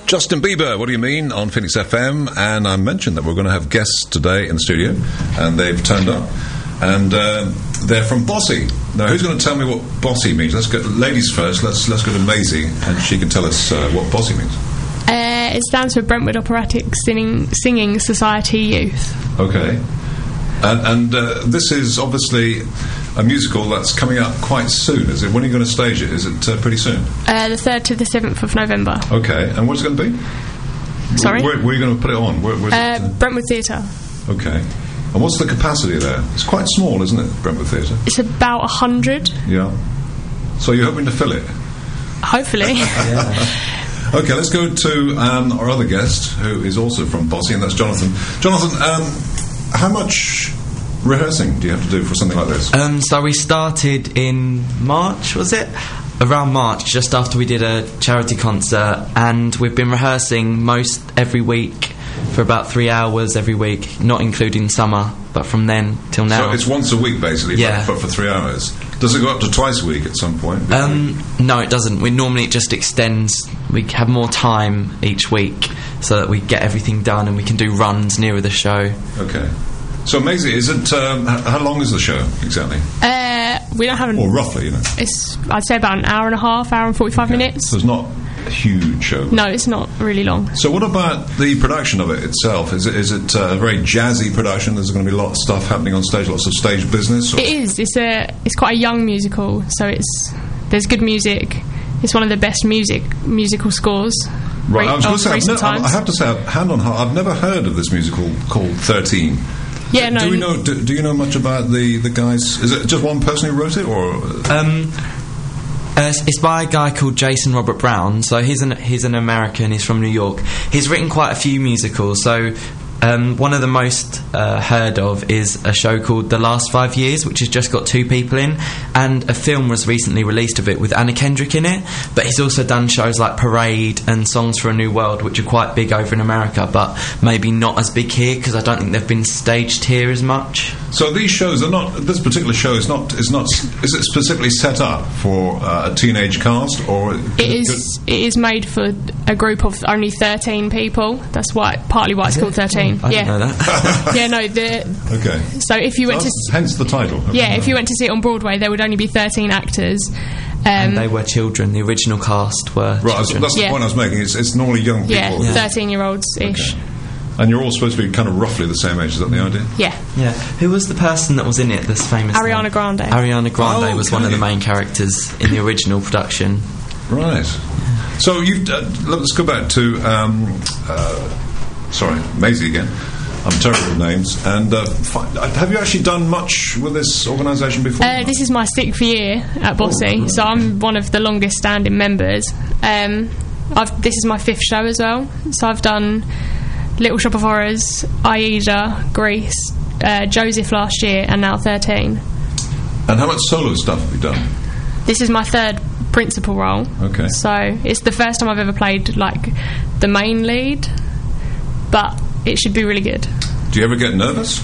Justin Bieber, what do you mean, on Phoenix FM? And I mentioned that we're going to have guests today in the studio, and they've turned up. And they're from Bossy. Now, who's going to tell me what Bossy means? Let's go, ladies first. Let's go to Maisie, and she can tell us what Bossy means. It stands for Brentwood Operatic Singing Society Youth. Okay. And this is obviously a musical that's coming up quite soon, is it? When are you going to stage it? Is it pretty soon? The 3rd to the 7th of November. Okay, and what's it going to be? Sorry? Where are you going to put it on? Where's it? Brentwood Theatre. Okay. And what's the capacity there? It's quite small, isn't it, Brentwood Theatre? It's about 100. Yeah. So you're hoping to fill it? Hopefully. Yeah. Okay, let's go to our other guest, who is also from Bossy, and that's Jonathan. Jonathan, how much rehearsing do you have to do for something like this? So we started in March, was it? Around March, just after we did a charity concert, and we've been rehearsing most every week for about 3 hours every week, not including summer, but from then till now. So it's once a week, basically, yeah. but for 3 hours. Does it go up to twice a week at some point? No, it doesn't. It just extends. We have more time each week so that we get everything done and we can do runs nearer the show. Okay. So, Maisie, is it, how long is the show, exactly? We don't have or roughly, you know? It's, I'd say about an hour and a half, hour and 45 minutes. So it's not a huge show? No, it's not really long. So what about the production of it itself? Is it a very jazzy production? There's going to be a lot of stuff happening on stage, lots of stage business? Or? It is. It's quite a young musical, so there's good music. It's one of the best musical scores. Right, I was going to say, times. I have to say, hand on heart, I've never heard of this musical called 13. Yeah, no. Do you know much about the guys? Is it just one person who wrote it, or? It's by a guy called Jason Robert Brown. So he's an American. He's from New York. He's written quite a few musicals. So one of the most heard of is a show called The Last 5 Years, which has just got 2 people in, and a film was recently released of it with Anna Kendrick in it. But he's also done shows like Parade and Songs for a New World, which are quite big over in America, but maybe not as big here because I don't think they've been staged here as much. So these shows are not. This particular show is not. Is it specifically set up for a teenage cast, or it is made for a group of only 13 people. That's partly why it's called 13. I didn't know that. Yeah, no. Okay. So if you went hence the title. Yeah, if you went to see it on Broadway, there would only be 13 actors. And they were children. The original cast were right. Children. That's the point I was making. It's normally young people. Yeah, 13-year-olds ish. Okay. And you're all supposed to be kind of roughly the same age. Is that the idea? Yeah. Yeah. Who was the person that was in it? This famous Ariana Grande. Ariana Grande was one of the main characters in the original production. Right. So you've let's go back to sorry, Maisie again. I'm terrible with names. And have you actually done much with this organisation before? This is my 6th year at Bossy, so I'm one of the longest standing members. This is my 5th show as well. So I've done Little Shop of Horrors, Aida, Grease, Joseph last year, and now 13. And how much solo stuff have you done? This is my 3rd principal role. Okay. So it's the first time I've ever played like the main lead, but it should be really good. Do you ever get nervous?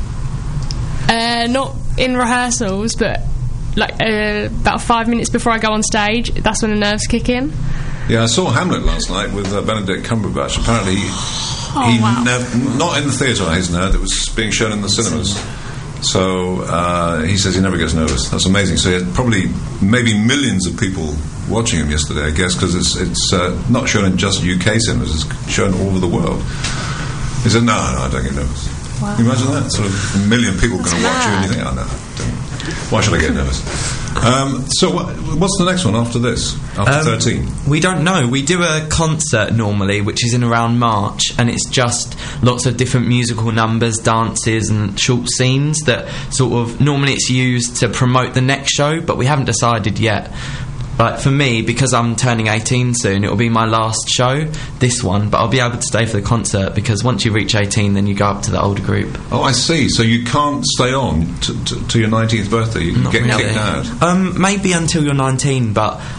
Not in rehearsals, but like about 5 minutes before I go on stage, that's when the nerves kick in. Yeah, I saw Hamlet last night with Benedict Cumberbatch. Apparently not in the theatre, I hasten to add, it was being shown in the cinemas. So he says he never gets nervous. That's amazing. So he had probably maybe millions of people watching him yesterday, I guess, because it's not shown in just UK cinemas, it's shown all over the world. He said, no, I don't get nervous. Wow. Can you imagine that? Sort of a million people going to watch you and you think, oh no, why should I get nervous? So what's the next one after this? After 13? We don't know. We do a concert normally, which is in around March, and it's just lots of different musical numbers, dances and short scenes that sort of, normally it's used to promote the next show, but we haven't decided yet. But for me, because I'm turning 18 soon, it'll be my last show, this one, but I'll be able to stay for the concert because once you reach 18, then you go up to the older group. Oh, I see. So you can't stay on to your 19th birthday. You can get kicked out. Maybe until you're 19, but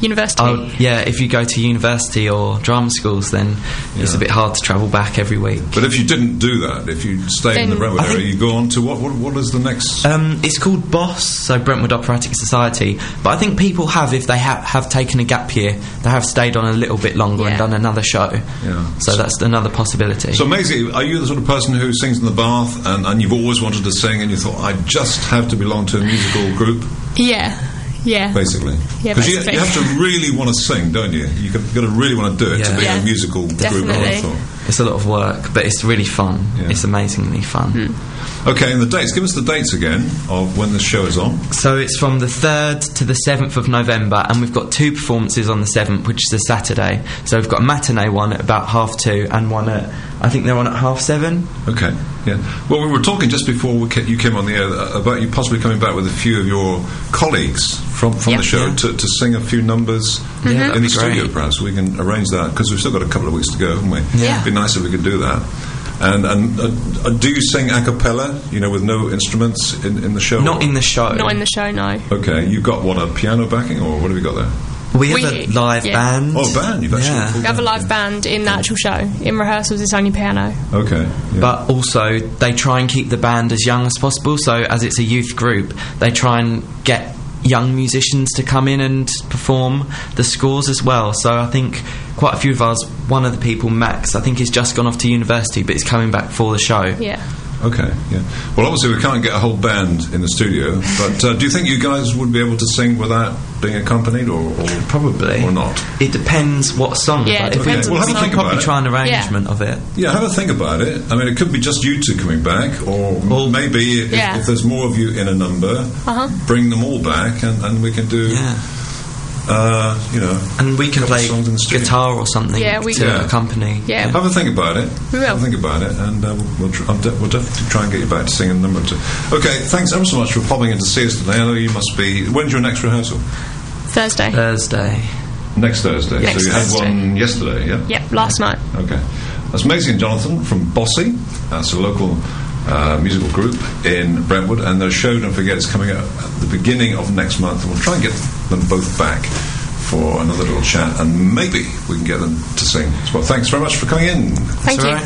university. Oh, yeah, if you go to university or drama schools, then it's a bit hard to travel back every week. But if you didn't do that, if you stayed in the Brentwood area, you go on to what is the next? It's called BOSS, so Brentwood Operatic Society. But I think people have, if they have taken a gap year, they have stayed on a little bit longer and done another show. Yeah. So that's another possibility. So, Maisie, are you the sort of person who sings in the bath and you've always wanted to sing and you thought, I just have to belong to a musical group? Yeah. Basically. Yeah, because you have to really want to sing, don't you? You've got to really want to do it to be in a musical group, I thought. It's a lot of work, but it's really fun. Yeah. It's amazingly fun. Okay, and the dates. Give us the dates again of when the show is on. So it's from the 3rd to the 7th of November, and we've got 2 performances on the 7th, which is a Saturday. So we've got a matinee one at about 2:30 and one at, I think they're on at 7:30. Okay, yeah. Well, we were talking just before you came on the air about you possibly coming back with a few of your colleagues from the show to sing a few numbers in the studio, perhaps. We can arrange that, because we've still got a couple of weeks to go, haven't we? Yeah. It'd be nice if we could do that. And do you sing a cappella, with no instruments in the show? Not in the show. Not in the show, no. Okay, you've got a piano backing, or what have you got there? We have a live band. Oh, a band! You've actually we have a live band in the actual show. In rehearsals, it's only piano. Okay. Yeah. But also, they try and keep the band as young as possible, so as it's a youth group, they try and get young musicians to come in and perform the scores as well. So I think quite a few of us, one of the people, Max, I think he's just gone off to university, but he's coming back for the show. Yeah. Okay, yeah. Well, obviously we can't get a whole band in the studio, but do you think you guys would be able to sing without being accompanied, or probably, or not? It depends what song. Yeah, it depends. Well, have a think probably about try an arrangement of it. Yeah, have a think about it. I mean, it could be just you two coming back, or maybe if there's more of you in a number, bring them all back, and we can do. Yeah. And we can play guitar or something to accompany. Yeah. Have a think about it. We will. Have a think about it, and we'll definitely try and get you back to sing a number or two. Okay, thanks ever so much for popping in to see us today. I know you must be. When's your next rehearsal? Thursday. Next Thursday. Next so you had one yesterday, yeah? Yep, last night. Okay. That's Maisie and Jonathan from Bossy. That's a local musical group in Brentwood, and their show, don't forget, is coming up at the beginning of next month, and we'll try and get them both back for another little chat, and maybe we can get them to sing. Well, thanks very much for coming in. Thank you.